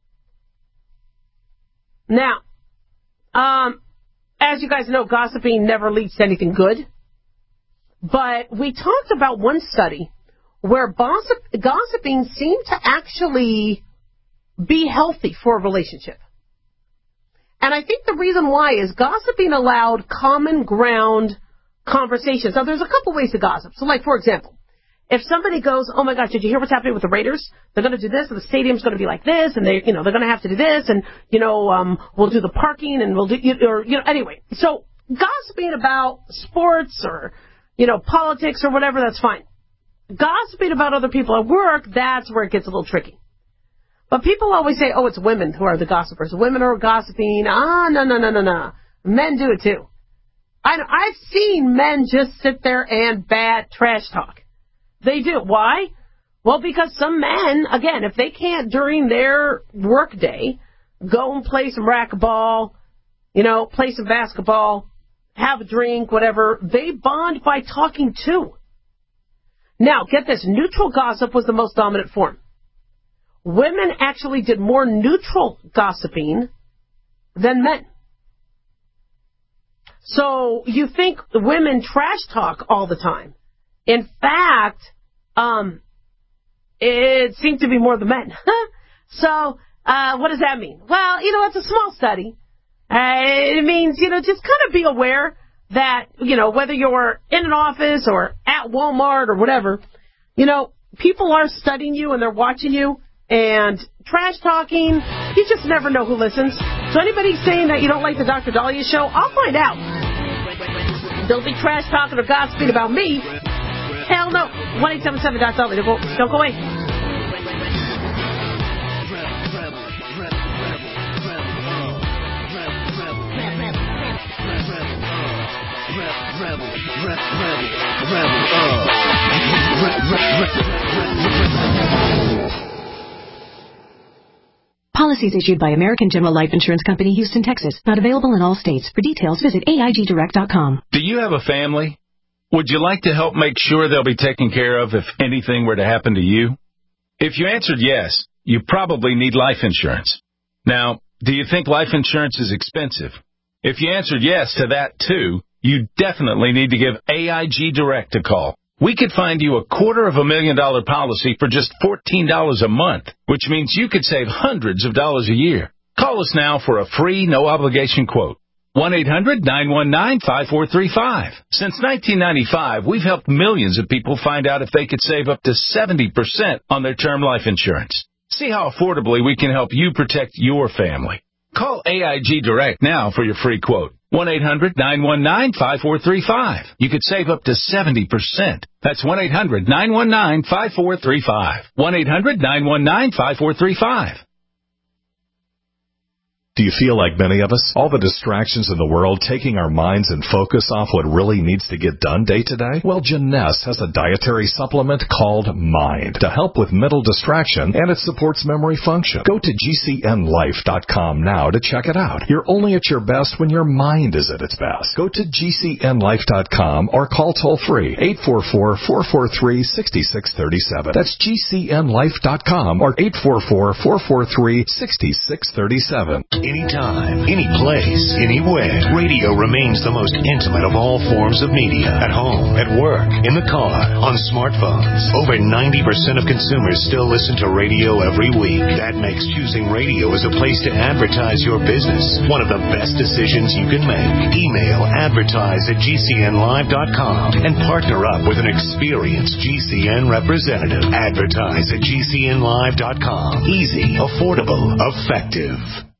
Now, um, as you guys know, gossiping never leads to anything good. But we talked about one study where gossip, gossiping seemed to actually be healthy for a relationship. And I think the reason why is gossiping allowed common ground conversations. Now, there's a couple ways to gossip. So, like, for example, if somebody goes, oh, my gosh, did you hear what's happening with the Raiders? They're going to do this, and the stadium's going to be like this, and they, you know, they're going to have to do this, and, you know, um, we'll do the parking, and we'll do, or, you know, anyway. So, gossiping about sports or, you know, politics or whatever, that's fine. Gossiping about other people at work, that's where it gets a little tricky. But people always say, oh, it's women who are the gossipers. Women are gossiping. Ah, no, no, no, no, no. Men do it too. I, I've seen men just sit there and bad trash talk. They do. Why? Well, because some men, again, if they can't during their work day go and play some racquetball, you know, play some basketball, have a drink, whatever, they bond by talking too. Now, get this, neutral gossip was the most dominant form. Women actually did more neutral gossiping than men. So you think women trash talk all the time. In fact, um, it seemed to be more the men. So uh, what does that mean? Well, you know, it's a small study. Uh, it means, you know, just kind of be aware that, you know, whether you're in an office or at Walmart or whatever, you know, people are studying you and they're watching you. And trash talking, you just never know who listens. So anybody saying that you don't like the Doctor Dahlia show, I'll find out. Don't be trash talking or gossiping about me. Hell no. one eight seven seven D O C D A L I. Don't go, don't go away. Policies issued by American General Life Insurance Company, Houston, Texas. Not available in all states. For details, visit A I G direct dot com. Do you have a family? Would you like to help make sure they'll be taken care of if anything were to happen to you? If you answered yes, you probably need life insurance. Now, do you think life insurance is expensive? If you answered yes to that too, you definitely need to give A I G Direct a call. We could find you a quarter of a million dollar policy for just fourteen dollars a month, which means you could save hundreds of dollars a year. Call us now for a free, no-obligation quote. one eight hundred nine one nine five four three five. Since nineteen ninety-five, we've helped millions of people find out if they could save up to seventy percent on their term life insurance. See how affordably we can help you protect your family. Call A I G Direct now for your free quote. one eight hundred nine one nine five four three five. You could save up to seventy percent. That's one eight hundred nine one nine five four three five. one eight hundred nine one nine five four three five. Do you feel like many of us? All the distractions in the world taking our minds and focus off what really needs to get done day to day? Well, Jeunesse has a dietary supplement called Mind to help with mental distraction, and it supports memory function. Go to G C N life dot com now to check it out. You're only at your best when your mind is at its best. Go to G C N life dot com or call toll-free eight four four, four four three, six six three seven. That's G C N life dot com or eight four four, four four three, six six three seven. anytime, any place, anywhere. Radio remains the most intimate of all forms of media. At home, at work, in the car, on smartphones. Over ninety percent of consumers still listen to radio every week. That makes choosing radio as a place to advertise your business one of the best decisions you can make. Email advertise at G C N live dot com and partner up with an experienced G C N representative. Advertise at G C N live dot com. Easy, affordable, effective.